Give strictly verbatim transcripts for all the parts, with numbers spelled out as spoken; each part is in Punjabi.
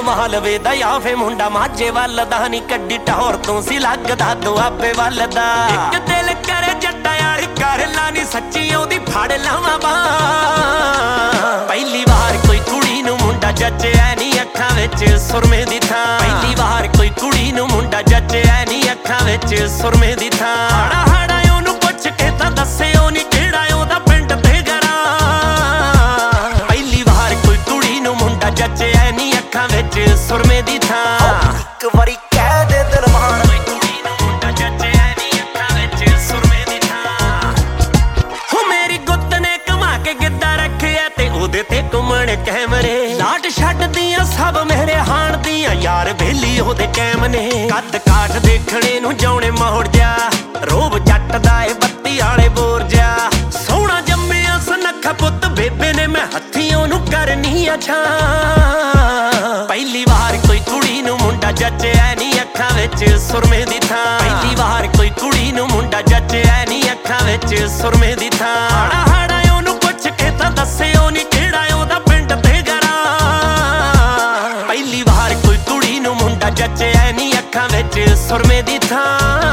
ਕਮਾਲ ਵੇ ਦਾ ਜਾਂ ਫੇ ਮੁੰਡਾ ਮਾਝੇ ਵੱਲ ਦਾ ਨੀ ਕੱਢੀ ਟੌਰ ਤੋਂ ਸੀ ਲੱਗਦਾ ਦੁਆਬੇ ਵੱਲ ਦਾ ਇੱਕ ਦਿਲ ਕਰੇ ਜੱਟਾਂ ਵਾਲੀ ਕਰ ਲਾ ਨੀ ਸੱਚੀ ਉਹਦੀ ਫੜ ਲਾਵਾਂ ਬਾਂਹ ਪਹਿਲੀ ਵਾਰ ਕੋਈ ਕੁੜੀ ਨੂੰ ਮੁੰਡਾ ਜੱਜਿਆ ਨੀ ਅੱਖਾਂ ਵਿੱਚ ਸੁਰਮੇ ਦੀ ਥਾਂ ਪਹਿਲੀ ਵਾਰ ਕੋਈ ਕੁੜੀ ਨੂੰ ਮੁੰਡਾ ਜੱਜਿਆ ਨੀ ਅੱਖਾਂ ਵਿੱਚ ਸੁਰਮੇ ਦੀ ਥਾਂ ਹਾੜਾ ਹਾੜਾ ਉਹਨੂੰ ਪੁੱਛ ਕੇ ਤਾਂ ਦੱਸਿਓ ਨੀ ਕਿਹੜਾ ਉਹਦਾ ਪਿੰਡ ਤੇ ਗੜਾ ਪਹਿਲੀ ਵਾਰ ਕੋਈ ਕੁੜੀ ਨੂੰ ਮੁੰਡਾ ਜੱਜਿਆ ਨੀ ਅੱਖਾਂ ਵਿੱਚ ਸੁਰਮੇ ਦੀ ਥਾਂ ਇੱਕ ਵਾਰੀ ਕਹਿ ਦੇ ਦਿਲ ਮਾਰ ਕੋਈ ਕੁੜੀ ਨੂੰ ਮੁੰਡਾ ਜੱਜਿਆ ਨੀ ਅੱਖਾਂ ਵਿੱਚ ਸੁਰਮੇ ਦੀ ਥਾਂ ਹੋ ਮੇਰੀ ਗੁੱਤ ਨੇ ਕਮਾ ਕੇ ਗਿੱਧਾ ਰੱਖਿਆ ਤੇ ਉਹਦੇ ਤੇ ਘੁੰਮਣ ਕੈਮਰੇ ਲਾਟ ਛੱਡਦੀਆਂ ਸਭ ਮੇਰੇ ਹਾਣ ਦੀਆਂ ਯਾਰ ਬੇਲੀ ਉਹਦੇ ਕੈਮ ਨੇ ਕੱਦ ਕਾਠ ਦੇਖਣੇ ਨੂੰ ਜਾਉਣੇ ਮੋੜ ਜਾ ਰੋਬ ਜੱਟ ਦਾ ਏ ਬੱਤੀ ਵਾਲੇ ਬੋਰ ਜਾ ਸੋਹਣਾ ਜੰਮਿਆ ਸੁਨੱਖਾ ਪੁੱਤ ਬੇਬੇ ਨੇ ਮੈਂ ਹੱਥੀਂ ਉਹਨੂੰ ਕਰਨੀ ਆ ਛਾਂ ਪਹਿਲੀ ਵਾਰ ਕੋਈ ਕੁੜੀ ਨੂੰ ਮੁੰਡਾ ਜੱਜਿਆ ਨੀ ਅੱਖਾਂ ਵਿੱਚ ਸੁਰਮੇ ਦੀ ਥਾਂ ਪਹਿਲੀ ਵਾਰ ਕੋਈ ਕੁੜੀ ਨੂੰ ਮੁੰਡਾ ਜੱਜਿਆ ਨੀ ਅੱਖਾਂ ਵਿੱਚ ਸੁਰਮੇ ਦੀ ਥਾਂ ਹਾੜਾ ਹਾੜਾ ਉਹਨੂੰ ਪੁੱਛ ਕੇ ਤਾਂ ਦੱਸਿਓ ਨੀ ਕਿਹੜਾ ਉਹਦਾ ਪਿੰਡ ਤੇ ਗੜਾ ਪਹਿਲੀ ਵਾਰ ਕੋਈ ਕੁੜੀ ਨੂੰ ਮੁੰਡਾ ਜੱਜਿਆ ਨੀ ਅੱਖਾਂ ਵਿੱਚ ਸੁਰਮੇ ਦੀ ਥਾਂ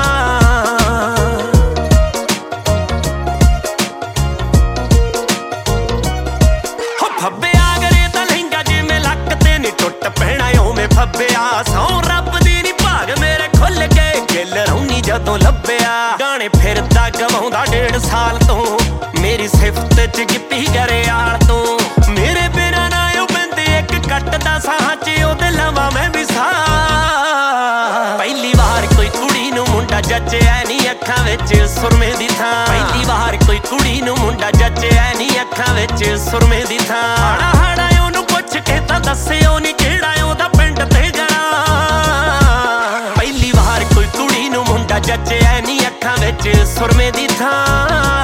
ਫੱਬਿਆ ਗਰੇ ਤਾਂ ਲਹਿੰਗਾ ਜਿਵੇਂ ਲੱਕ ਤੇ ਨੀ ਟੁੱਟ ਪੈਣਾ ਓਵੇਂ ਫੱਬਿਆ ਸੌ ਰੱਬ ਦੀ ਨੀ ਭਾਗ ਮੇਰੇ ਖੁੱਲ ਕੇ ਗਿੱਲ ਰੌਣੀ ਜਦੋਂ ਲੱਭਿਆ ਗਾਣੇ ਫਿਰਦਾ ਗਵਾਉਂਦਾ ਡੇਢ ਸਾਲ ਤੋਂ ਮੇਰੀ ਸਿਫਤ ਚ ਗਿੱਪੀ ਗਰੇਆਲ ਤੋਂ ਮੇਰੇ ਬਿਨਾਂ ਨਾ ਉਹ ਬੰਦੇ ਇੱਕ ਕੱਟਦਾ ਸਾਹਾਂ ਚ ਉਹਦੇ ਲਵਾਂ ਮੈਂ ਵੀ ਸਾਹ ਪਹਿਲੀ ਵਾਰ ਕੋਈ ਕੁੜੀ ਨੂੰ ਮੁੰਡਾ ਜੱਜਿਆ ਨੀ ਅੱਖਾਂ ਵਿੱਚ ਸੁਰਮੇ ਦੀ ਥਾਂ ਪਹਿਲੀ ਵਾਰ ਕੋਈ ਕੁੜੀ ਨੂੰ ਮੁੰਡਾ ਜੱਜਿਆ ਨੀ ਅੱਖਾਂ ਵਿੱਚ ਸੁਰਮੇ ਦੀ ਥਾਂ ਹਾੜਾ ਹਾੜਾ ਉਹਨੂੰ ਪੁੱਛ ਕੇ ਤਾਂ ਦੱਸਿਓ ਨੀ ਕਿਹੜਾ ਉਹਦਾ ਪਿੰਡ ਤੇ ਗੜਾ ਪਹਿਲੀ ਵਾਰ ਕੋਈ ਕੁੜੀ ਨੂੰ ਮੁੰਡਾ ਜੱਜਿਆ ਨੀ ਅੱਖਾਂ ਵਿੱਚ ਸੁਰਮੇ ਦੀ ਥਾਂ